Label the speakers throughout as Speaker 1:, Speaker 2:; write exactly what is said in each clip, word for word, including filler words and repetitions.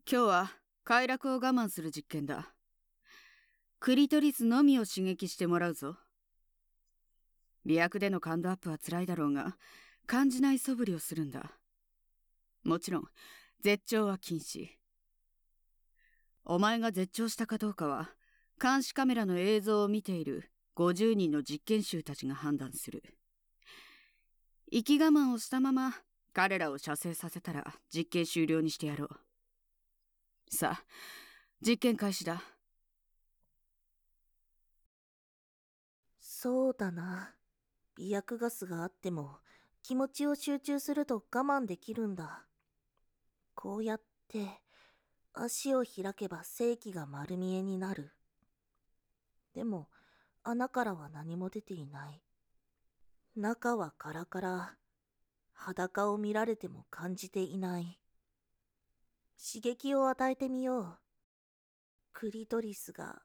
Speaker 1: 今日は快楽を我慢する実験だ。クリトリスのみを刺激してもらうぞ。媚薬での感度アップは辛いだろうが、感じない素振りをするんだ。もちろん絶頂は禁止。お前が絶頂したかどうかは監視カメラの映像を見ているごじゅうにんの実験囚たちが判断する。息我慢をしたまま彼らを射精させたら実験終了にしてやろう。さあ、実験開始だ。
Speaker 2: そうだな。媚薬ガスがあっても気持ちを集中すると我慢できるんだ。こうやって足を開けば性器が丸見えになる。でも穴からは何も出ていない。中はカラカラ。裸を見られても感じていない。刺激を与えてみよう。クリトリスが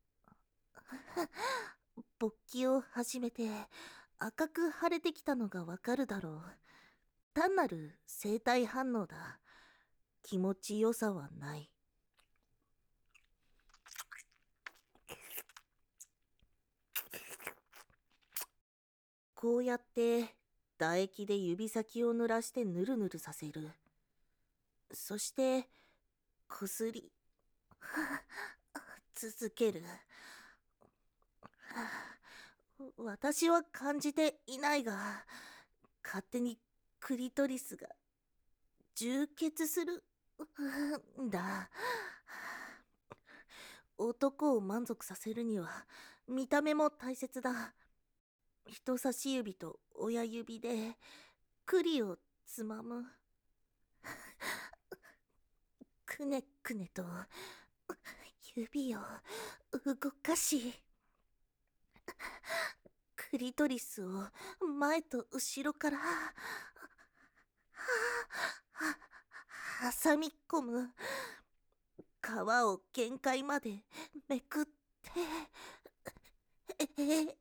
Speaker 2: 勃起を始めて赤く腫れてきたのがわかるだろう。単なる生体反応だ。気持ちよさはない。こうやって唾液で指先を濡らしてぬるぬるさせる。そしてこすり続ける。私は感じていないが、勝手にクリトリスが充血するんだ。男を満足させるには見た目も大切だ。人差し指と親指で栗をつまむ。くねくねと指を動かし、クリトリスを前と後ろから挟み込む。皮を限界までめくって、え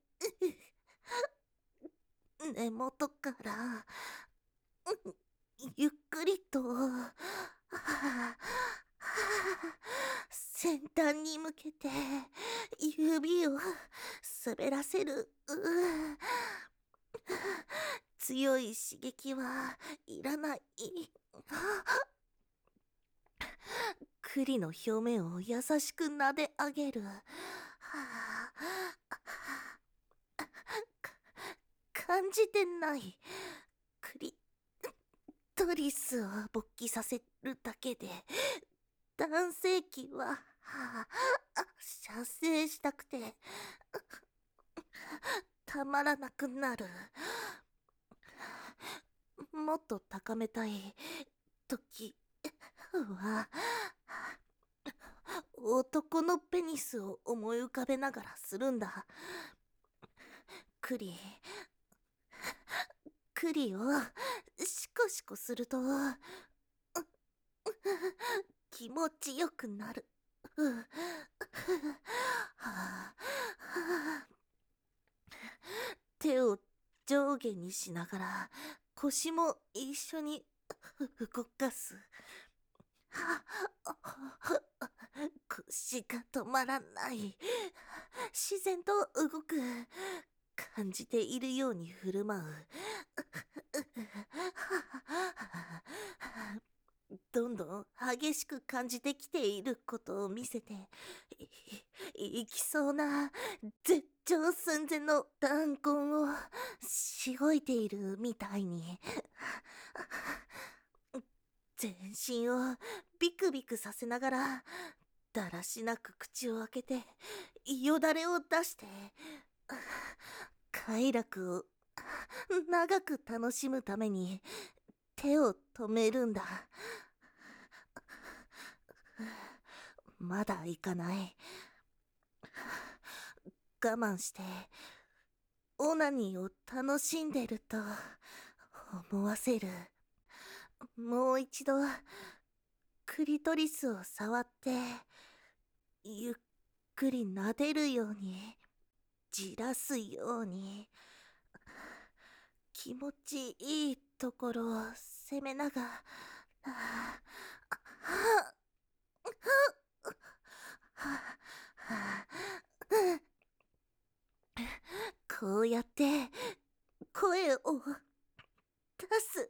Speaker 2: 根元からゆっくりと先端に向けて指を滑らせる。強い刺激はいらない。栗の表面を優しく撫で上げる。感じてない。クリトリスを勃起させるだけで男性器は射精したくてたまらなくなる。もっと高めたい時は男のペニスを思い浮かべながらするんだ。クリクリをシコシコすると気持ちよくなる。手を上下にしながら腰も一緒に動かす。腰が止まらない。自然と動く。感じているように振る舞う。どんどん激しく感じてきていることを見せてい、いきそうな絶頂寸前の弾痕をしごいているみたいに全身をビクビクさせながらだらしなく口を開けてよだれを出して快楽を長く楽しむために手を止めるんだ。まだいかない。我慢してオナニーを楽しんでると思わせる。もう一度クリトリスを触ってゆっくり撫でるようにじらすように気持ちいいところを攻めながらこうやって声を出す。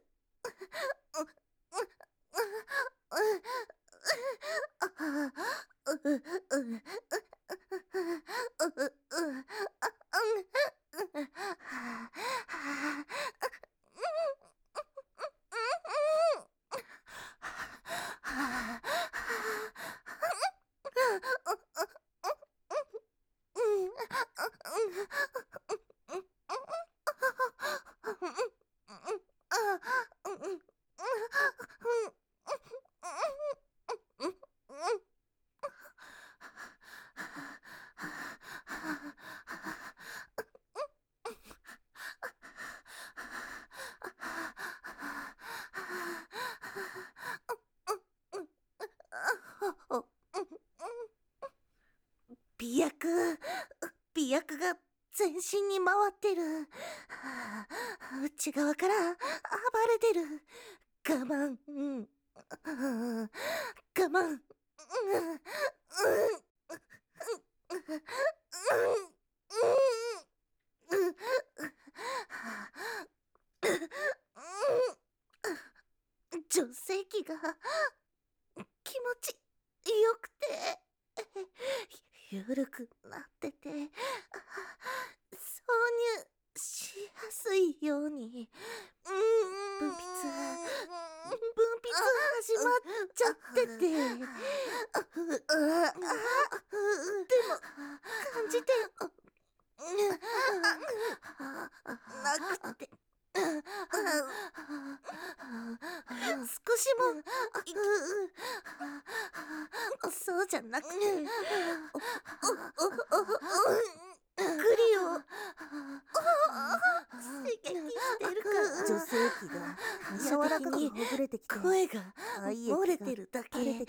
Speaker 2: 美薬、美薬が全身に回ってる。内側から暴れてる。我慢、うん、我慢、女性器が気持ちよくてゆるくなってて、挿入しやすいように分泌分泌始まっちゃってて、でも感じてなくて、少しもそうじゃなくて、グリを刺激してるから、女性器が柔らかくほぐれてきて、声が漏れてるだけで、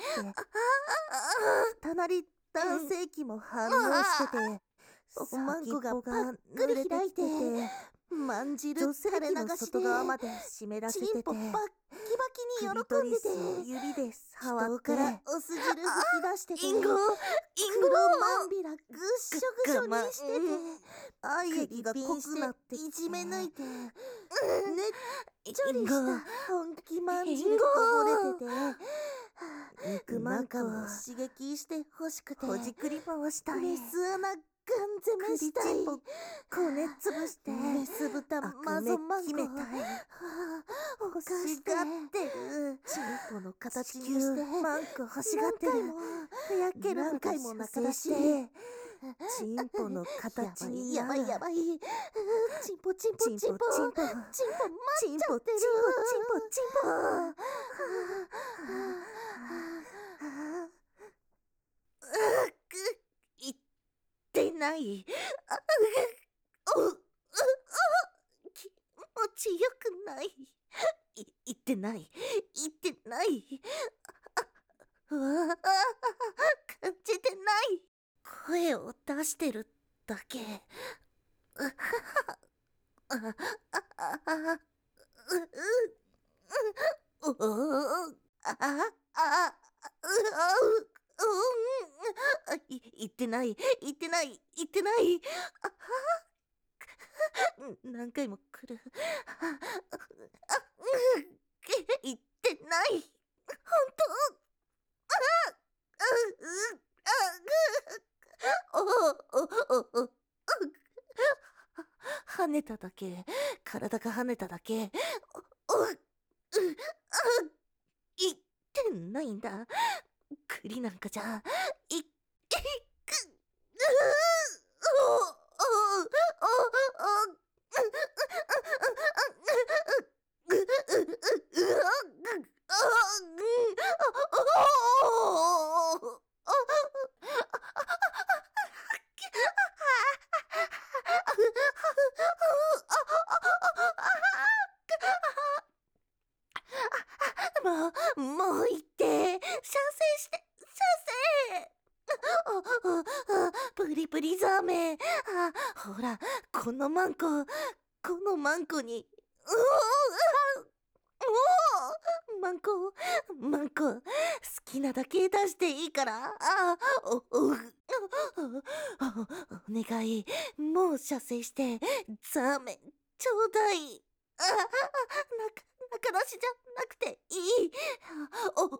Speaker 2: 隣男性器も反応してて、おまんこがパックリ開いて、まんじる垂れ流しで外側まで湿らせてて、チンポバッキバキに喜んでて、指で触ってからお酢汁吹き出してて、インゴインゴマンビラぐっしょぐしょにしてて、あゆりが濃くなっていじめ抜いて、ねっちょりした本気まんじるこぼれてて、肉まんこを刺激してほしくて、ほじくり回したい、メス穴ガン攻めしたい、こねつぶしてメス豚マゾマンコ欲しがってる、チンポの形にしてマンコ欲しがってる、ふやける何回も中出してチンポの形にやばいやばい、チンポチンポチンポチンポチンポチンポチンポチンポチンポチンポ、いってない。気持ちよくない。い、いってない。いってない。うわあ、感じてない。声を出してるだけ。あああおおああい、言ってない、言ってない、言ってない。何回も来る。言ってない。本当。おおおお跳ねただけ。体が跳ねただけ。おお言ってないんだ。栗なんかじゃ、い、い、く、お、お、お、お、もう、もう言って、射精して、射精プリプリザーメン、あ、ほら、このマンコ、このマンコに、うおおマンコ、マンコ、好きなだけ出していいから、あ、お、お、 お願い、もう射精して、ザーメン、ちょうだい。ああ、なか、中出しじゃなくていい。お、お、お、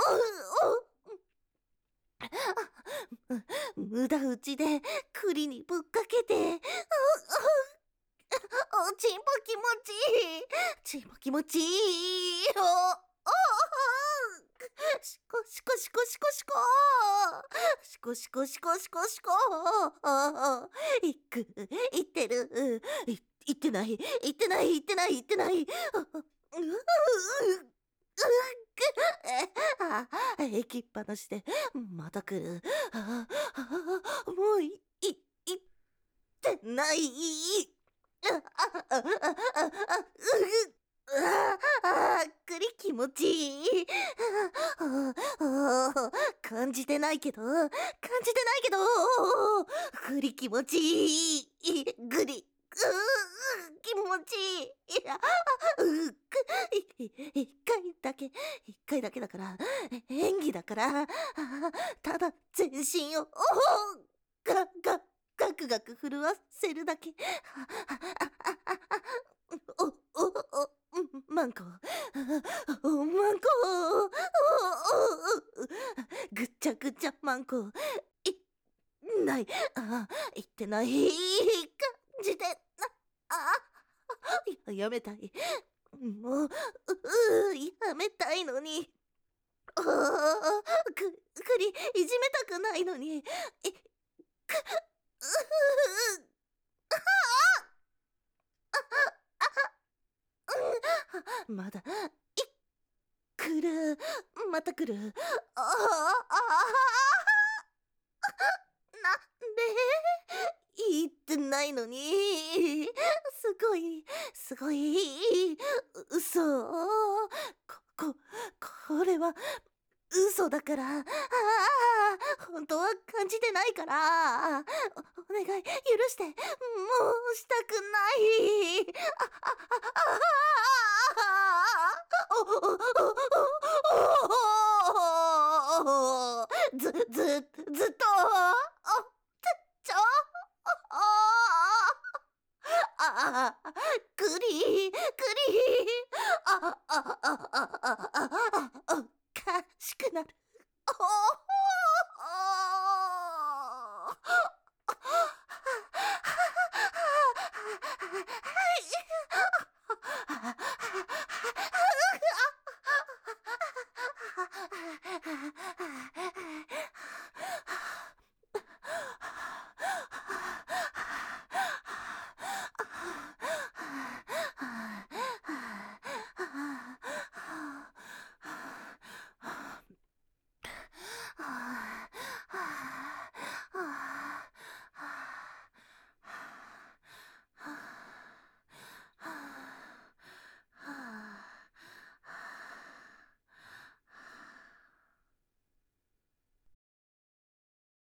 Speaker 2: お、無駄打ちで栗にぶっかけて、お、お、お、ちんぽ気持ちいい。ちんぽ気持ちいい。お、お、しこしこしこしこしこしこしこしこしこしこいく、いってる。い、いってない、いってない、いってない、いってない。あ、駅っぱなしで、また来る。あ、あ、もうい、い、いってない。あ、あ、あ、あ、あ、あ、ああ、栗気持ちいい。ああ、感じてないけど、感じてないけど、栗気持ちいい。グリ、う気持ちいい。いや、うく、い一回だけ、一回だけだから、演技だから、ただ全身を、ガガガクガク震わせるだけ。お、お、お、マンコ、お、マンコ、ぐっちゃぐちゃマンコ、い、ない、あ、言ってない感じで、あ、やめたい。もう、う、やめたいのに。く、くり、いじめたくないのに。え、く、う、まだ、い、来る。また来る。ああ、ああ、なんで言ってないのに。すごい、すごい、嘘。こ、こ、これは、嘘だから。ああ、本当は感じてないから。お、お願い、許して。もうしたくない。あ、あ、あ、あ、お、お、お、お、お、ず、ず、ずっと、お、ちょ、ちょ、ああ、クリ、クリ、あ、あ、あ、あ、あ、あ、あ、おかしくなる。